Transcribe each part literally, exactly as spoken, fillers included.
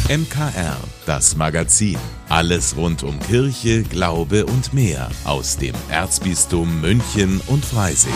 M K R, das Magazin. Alles rund um Kirche, Glaube und mehr aus dem Erzbistum München und Freising.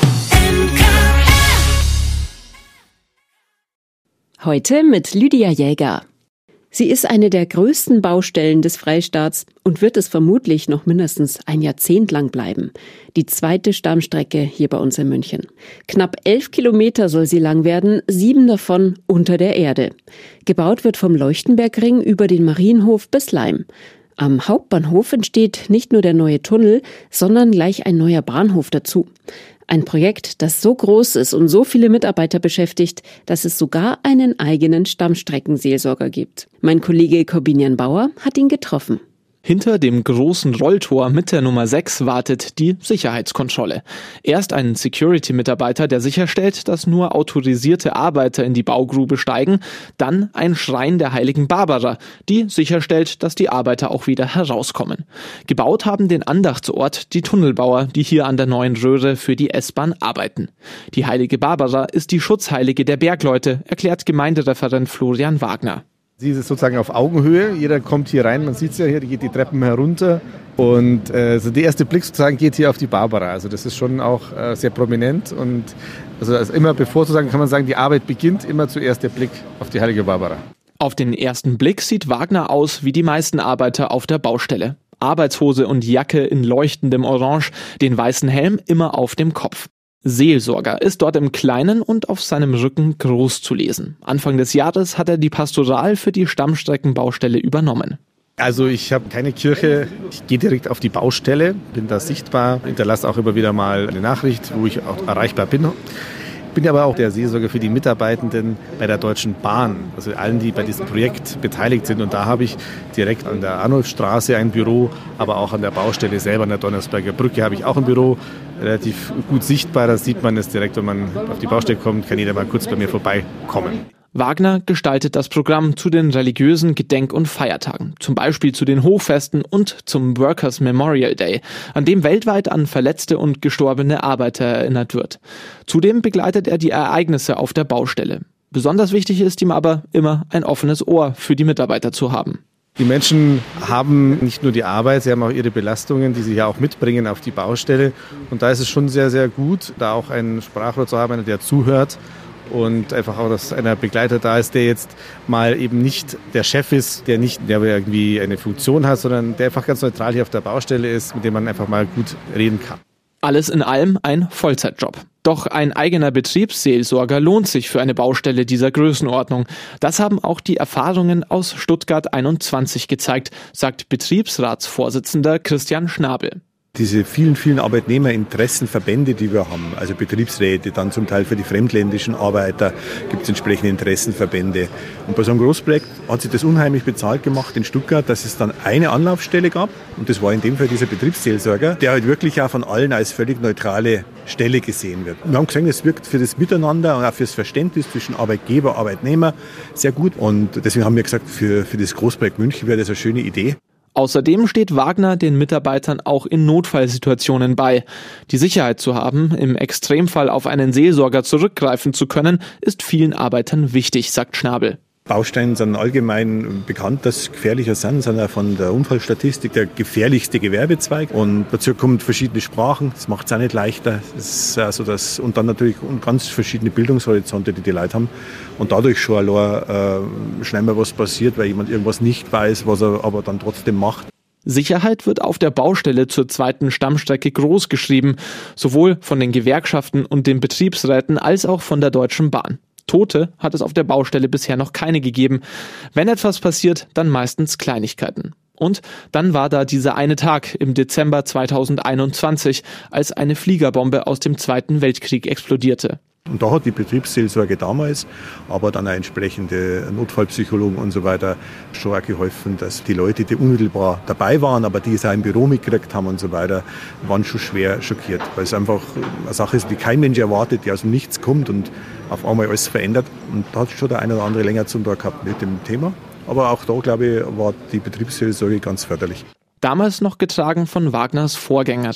Heute mit Lydia Jäger. Sie ist eine der größten Baustellen des Freistaats und wird es vermutlich noch mindestens ein Jahrzehnt lang bleiben. Die zweite Stammstrecke hier bei uns in München. Knapp elf Kilometer soll sie lang werden, sieben davon unter der Erde. Gebaut wird vom Leuchtenbergring über den Marienhof bis Laim. Am Hauptbahnhof entsteht nicht nur der neue Tunnel, sondern gleich ein neuer Bahnhof dazu. Ein Projekt, das so groß ist und so viele Mitarbeiter beschäftigt, dass es sogar einen eigenen Stammstreckenseelsorger gibt. Mein Kollege Corbinian Bauer hat ihn getroffen. Hinter dem großen Rolltor mit der Nummer sechs wartet die Sicherheitskontrolle. Erst ein Security-Mitarbeiter, der sicherstellt, dass nur autorisierte Arbeiter in die Baugrube steigen, dann ein Schrein der heiligen Barbara, die sicherstellt, dass die Arbeiter auch wieder herauskommen. Gebaut haben den Andachtsort die Tunnelbauer, die hier an der neuen Röhre für die S-Bahn arbeiten. Die heilige Barbara ist die Schutzheilige der Bergleute, erklärt Gemeindereferent Florian Wagner. Sie ist sozusagen auf Augenhöhe, jeder kommt hier rein, man sieht es ja hier, die geht die Treppen herunter und äh, so der erste Blick sozusagen geht hier auf die Barbara. Also das ist schon auch äh, sehr prominent und also, also immer bevor sozusagen kann man sagen, die Arbeit beginnt, immer zuerst der Blick auf die heilige Barbara. Auf den ersten Blick sieht Wagner aus wie die meisten Arbeiter auf der Baustelle. Arbeitshose und Jacke in leuchtendem Orange, den weißen Helm immer auf dem Kopf. Seelsorger ist dort im Kleinen und auf seinem Rücken groß zu lesen. Anfang des Jahres hat er die Pastoral für die Stammstreckenbaustelle übernommen. Also ich habe keine Kirche, ich gehe direkt auf die Baustelle, bin da sichtbar, hinterlasse auch immer wieder mal eine Nachricht, wo ich auch erreichbar bin. Ich bin aber auch der Seelsorger für die Mitarbeitenden bei der Deutschen Bahn, also allen, die bei diesem Projekt beteiligt sind. Und da habe ich direkt an der Arnulfstraße ein Büro, aber auch an der Baustelle selber, an der Donnersberger Brücke, habe ich auch ein Büro, relativ gut sichtbar. Da sieht man es direkt, wenn man auf die Baustelle kommt, kann jeder mal kurz bei mir vorbeikommen. Wagner gestaltet das Programm zu den religiösen Gedenk- und Feiertagen, zum Beispiel zu den Hochfesten und zum Workers' Memorial Day, an dem weltweit an verletzte und gestorbene Arbeiter erinnert wird. Zudem begleitet er die Ereignisse auf der Baustelle. Besonders wichtig ist ihm aber immer ein offenes Ohr für die Mitarbeiter zu haben. Die Menschen haben nicht nur die Arbeit, sie haben auch ihre Belastungen, die sie ja auch mitbringen auf die Baustelle. Und da ist es schon sehr, sehr gut, da auch einen Sprachrohr zu haben, der zuhört. Und einfach auch, dass einer Begleiter da ist, der jetzt mal eben nicht der Chef ist, der nicht der irgendwie eine Funktion hat, sondern der einfach ganz neutral hier auf der Baustelle ist, mit dem man einfach mal gut reden kann. Alles in allem ein Vollzeitjob. Doch ein eigener Betriebsseelsorger lohnt sich für eine Baustelle dieser Größenordnung. Das haben auch die Erfahrungen aus Stuttgart einundzwanzig gezeigt, sagt Betriebsratsvorsitzender Christian Schnabel. Diese vielen, vielen Arbeitnehmerinteressenverbände, die wir haben, also Betriebsräte, dann zum Teil für die fremdländischen Arbeiter gibt es entsprechende Interessenverbände. Und bei so einem Großprojekt hat sich das unheimlich bezahlt gemacht in Stuttgart, dass es dann eine Anlaufstelle gab. Und das war in dem Fall dieser Betriebsseelsorger, der halt wirklich auch von allen als völlig neutrale Stelle gesehen wird. Wir haben gesehen, es wirkt für das Miteinander und auch für das Verständnis zwischen Arbeitgeber und Arbeitnehmer sehr gut. Und deswegen haben wir gesagt, für, für das Großprojekt München wäre das eine schöne Idee. Außerdem steht Wagner den Mitarbeitern auch in Notfallsituationen bei. Die Sicherheit zu haben, im Extremfall auf einen Seelsorger zurückgreifen zu können, ist vielen Arbeitern wichtig, sagt Schnabel. Baustellen sind allgemein bekannt, dass sie gefährlicher sind, sind auch von der Unfallstatistik der gefährlichste Gewerbezweig. Und dazu kommen verschiedene Sprachen, das macht es auch nicht leichter. Das ist also das, und dann natürlich ganz verschiedene Bildungshorizonte, die die Leute haben. Und dadurch schon allein äh, schnell mal was passiert, weil jemand irgendwas nicht weiß, was er aber dann trotzdem macht. Sicherheit wird auf der Baustelle zur zweiten Stammstrecke groß geschrieben, sowohl von den Gewerkschaften und den Betriebsräten als auch von der Deutschen Bahn. Tote hat es auf der Baustelle bisher noch keine gegeben. Wenn etwas passiert, dann meistens Kleinigkeiten. Und dann war da dieser eine Tag im Dezember zweitausendeinundzwanzig, als eine Fliegerbombe aus dem Zweiten Weltkrieg explodierte. Und da hat die Betriebsseelsorge damals, aber dann auch entsprechende Notfallpsychologen und so weiter schon auch geholfen, dass die Leute, die unmittelbar dabei waren, aber die es auch im Büro mitgekriegt haben und so weiter, waren schon schwer schockiert. Weil es einfach eine Sache ist, die kein Mensch erwartet, die aus dem Nichts kommt und auf einmal alles verändert. Und da hat schon der eine oder andere länger zu tun gehabt mit dem Thema. Aber auch da, glaube ich, war die Betriebsseelsorge ganz förderlich. Damals noch getragen von Wagners Vorgängerin.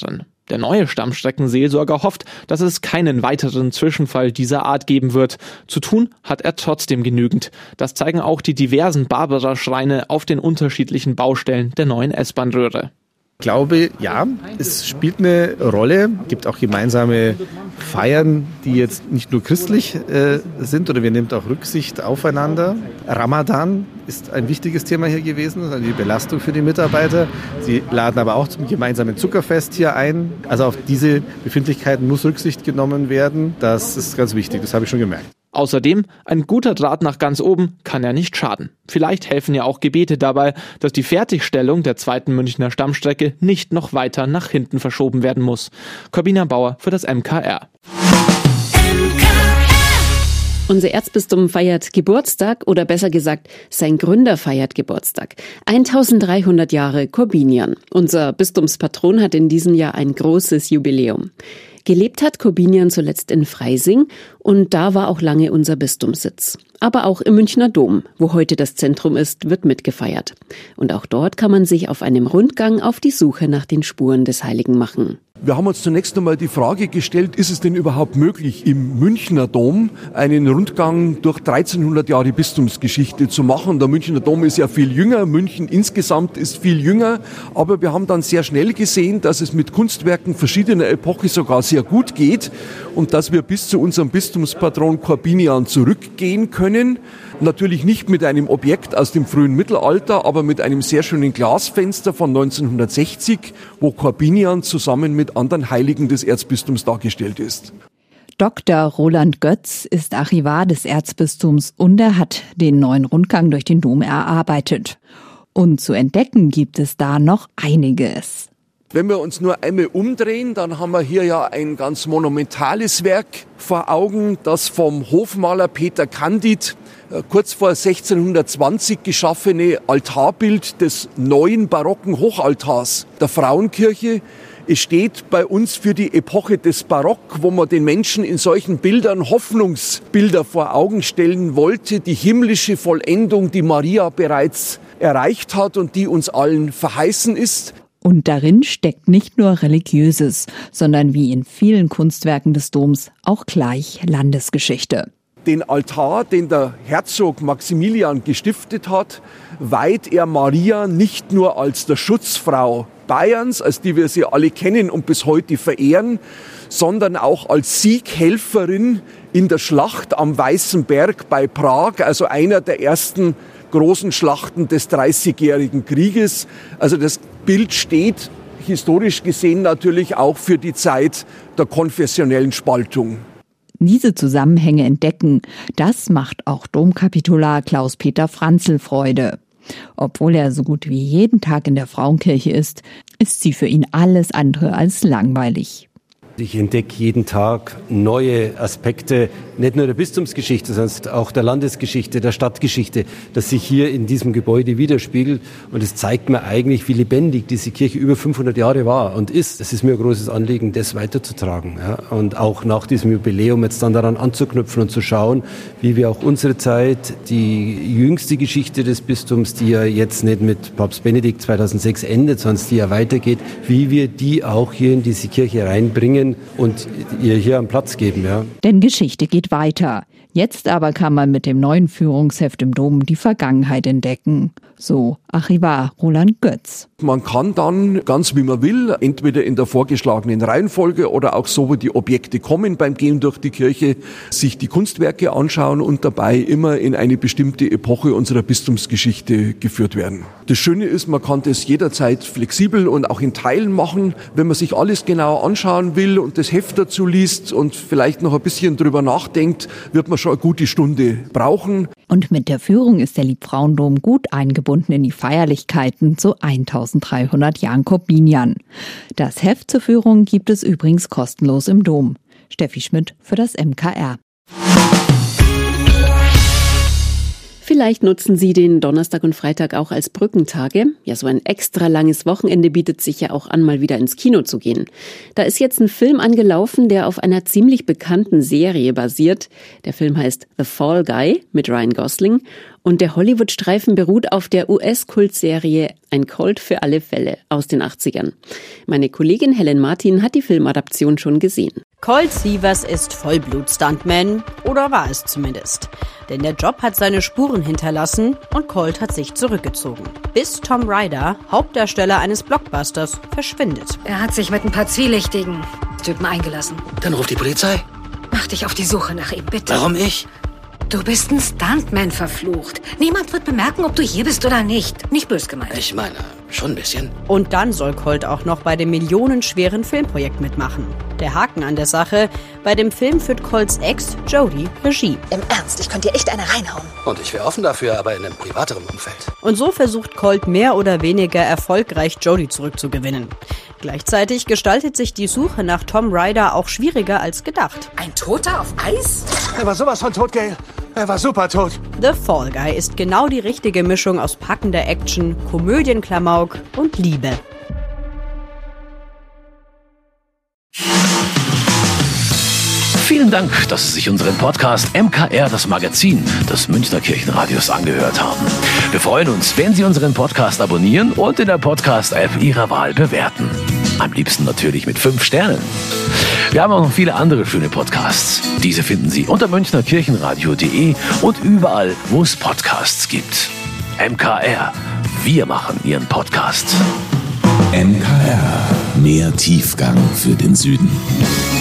Der neue Stammstreckenseelsorger hofft, dass es keinen weiteren Zwischenfall dieser Art geben wird. Zu tun hat er trotzdem genügend. Das zeigen auch die diversen Barbara-Schreine auf den unterschiedlichen Baustellen der neuen S-Bahn-Röhre. Ich glaube, ja, es spielt eine Rolle. Es gibt auch gemeinsame Feiern, die jetzt nicht nur christlich äh, sind, oder wir nehmen auch Rücksicht aufeinander. Ramadan ist ein wichtiges Thema hier gewesen, also die Belastung für die Mitarbeiter. Sie laden aber auch zum gemeinsamen Zuckerfest hier ein. Also auf diese Befindlichkeiten muss Rücksicht genommen werden. Das ist ganz wichtig, das habe ich schon gemerkt. Außerdem, ein guter Draht nach ganz oben kann ja nicht schaden. Vielleicht helfen ja auch Gebete dabei, dass die Fertigstellung der zweiten Münchner Stammstrecke nicht noch weiter nach hinten verschoben werden muss. Corbina Bauer für das M K R. Unser Erzbistum feiert Geburtstag, oder besser gesagt, sein Gründer feiert Geburtstag. eintausenddreihundert Jahre Korbinian. Unser Bistumspatron hat in diesem Jahr ein großes Jubiläum. Gelebt hat Korbinian zuletzt in Freising und da war auch lange unser Bistumssitz. Aber auch im Münchner Dom, wo heute das Zentrum ist, wird mitgefeiert. Und auch dort kann man sich auf einem Rundgang auf die Suche nach den Spuren des Heiligen machen. Wir haben uns zunächst einmal die Frage gestellt, ist es denn überhaupt möglich, im Münchner Dom einen Rundgang durch dreizehnhundert Jahre Bistumsgeschichte zu machen? Der Münchner Dom ist ja viel jünger, München insgesamt ist viel jünger, aber wir haben dann sehr schnell gesehen, dass es mit Kunstwerken verschiedener Epoche sogar sehr gut geht und dass wir bis zu unserem Bistumspatron Korbinian zurückgehen können. Natürlich nicht mit einem Objekt aus dem frühen Mittelalter, aber mit einem sehr schönen Glasfenster von neunzehnhundertsechzig, wo Korbinian zusammen mit anderen Heiligen des Erzbistums dargestellt ist. Doktor Roland Götz ist Archivar des Erzbistums und er hat den neuen Rundgang durch den Dom erarbeitet. Und zu entdecken gibt es da noch einiges. Wenn wir uns nur einmal umdrehen, dann haben wir hier ja ein ganz monumentales Werk vor Augen, das vom Hofmaler Peter Candid kurz vor sechzehnhundertzwanzig geschaffene Altarbild des neuen barocken Hochaltars der Frauenkirche. Es steht bei uns für die Epoche des Barock, wo man den Menschen in solchen Bildern Hoffnungsbilder vor Augen stellen wollte, die himmlische Vollendung, die Maria bereits erreicht hat und die uns allen verheißen ist. Und darin steckt nicht nur Religiöses, sondern wie in vielen Kunstwerken des Doms auch gleich Landesgeschichte. Den Altar, den der Herzog Maximilian gestiftet hat, weiht er Maria nicht nur als der Schutzfrau Bayerns, als die wir sie alle kennen und bis heute verehren, sondern auch als Sieghelferin in der Schlacht am Weißen Berg bei Prag, also einer der ersten großen Schlachten des Dreißigjährigen Krieges. Also das Bild steht historisch gesehen natürlich auch für die Zeit der konfessionellen Spaltung. Diese Zusammenhänge entdecken, das macht auch Domkapitular Klaus-Peter Franzl Freude. Obwohl er so gut wie jeden Tag in der Frauenkirche ist, ist sie für ihn alles andere als langweilig. Ich entdecke jeden Tag neue Aspekte, nicht nur der Bistumsgeschichte, sondern auch der Landesgeschichte, der Stadtgeschichte, das sich hier in diesem Gebäude widerspiegelt. Und es zeigt mir eigentlich, wie lebendig diese Kirche über fünfhundert Jahre war und ist. Es ist mir ein großes Anliegen, das weiterzutragen. Ja? Und auch nach diesem Jubiläum jetzt dann daran anzuknüpfen und zu schauen, wie wir auch unsere Zeit, die jüngste Geschichte des Bistums, die ja jetzt nicht mit Papst Benedikt zweitausendsechs endet, sondern die ja weitergeht, wie wir die auch hier in diese Kirche reinbringen und ihr hier einen Platz geben. Ja. Denn Geschichte geht weiter. Jetzt aber kann man mit dem neuen Führungsheft im Dom die Vergangenheit entdecken. So Archivar Roland Götz. Man kann dann, ganz wie man will, entweder in der vorgeschlagenen Reihenfolge oder auch so, wie die Objekte kommen beim Gehen durch die Kirche, sich die Kunstwerke anschauen und dabei immer in eine bestimmte Epoche unserer Bistumsgeschichte geführt werden. Das Schöne ist, man kann das jederzeit flexibel und auch in Teilen machen. Wenn man sich alles genau anschauen will und das Heft dazu liest und vielleicht noch ein bisschen drüber nachdenkt, wird man schon eine gute Stunde brauchen. Und mit der Führung ist der Liebfrauendom gut eingebunden in die Feierlichkeiten zu eintausenddreihundert Jahren Korbinian. Das Heft zur Führung gibt es übrigens kostenlos im Dom. Steffi Schmidt für das M K R. Vielleicht nutzen Sie den Donnerstag und Freitag auch als Brückentage. Ja, so ein extra langes Wochenende bietet sich ja auch an, mal wieder ins Kino zu gehen. Da ist jetzt ein Film angelaufen, der auf einer ziemlich bekannten Serie basiert. Der Film heißt The Fall Guy mit Ryan Gosling. Und der Hollywood-Streifen beruht auf der U S-Kultserie Ein Colt für alle Fälle aus den achtzigern. Meine Kollegin Helen Martin hat die Filmadaption schon gesehen. Colt Sievers ist Vollblut-Stuntman, oder war es zumindest. Denn der Job hat seine Spuren hinterlassen und Colt hat sich zurückgezogen. Bis Tom Ryder, Hauptdarsteller eines Blockbusters, verschwindet. Er hat sich mit ein paar zwielichtigen Typen eingelassen. Dann ruf die Polizei. Mach dich auf die Suche nach ihm, bitte. Warum ich? Du bist ein Stuntman, verflucht. Niemand wird bemerken, ob du hier bist oder nicht. Nicht bös gemeint. Ich meine, schon ein bisschen. Und dann soll Colt auch noch bei dem millionenschweren Filmprojekt mitmachen. Der Haken an der Sache: Bei dem Film führt Colts Ex, Jodie, Regie. Im Ernst, ich könnte dir echt eine reinhauen. Und ich wäre offen dafür, aber in einem privateren Umfeld. Und so versucht Colt mehr oder weniger erfolgreich, Jodie zurückzugewinnen. Gleichzeitig gestaltet sich die Suche nach Tom Ryder auch schwieriger als gedacht. Ein Toter auf Eis? Er war sowas von tot, Gail. Er war super tot. The Fall Guy ist genau die richtige Mischung aus packender Action, Komödienklamauk und Liebe. Vielen Dank, dass Sie sich unseren Podcast M K R, das Magazin des Münchner Kirchenradios, angehört haben. Wir freuen uns, wenn Sie unseren Podcast abonnieren und in der Podcast-App Ihrer Wahl bewerten. Am liebsten natürlich mit fünf Sternen. Wir haben auch noch viele andere schöne Podcasts. Diese finden Sie unter münchner kirchenradio punkt de und überall, wo es Podcasts gibt. M K R, wir machen Ihren Podcast. M K R, mehr Tiefgang für den Süden.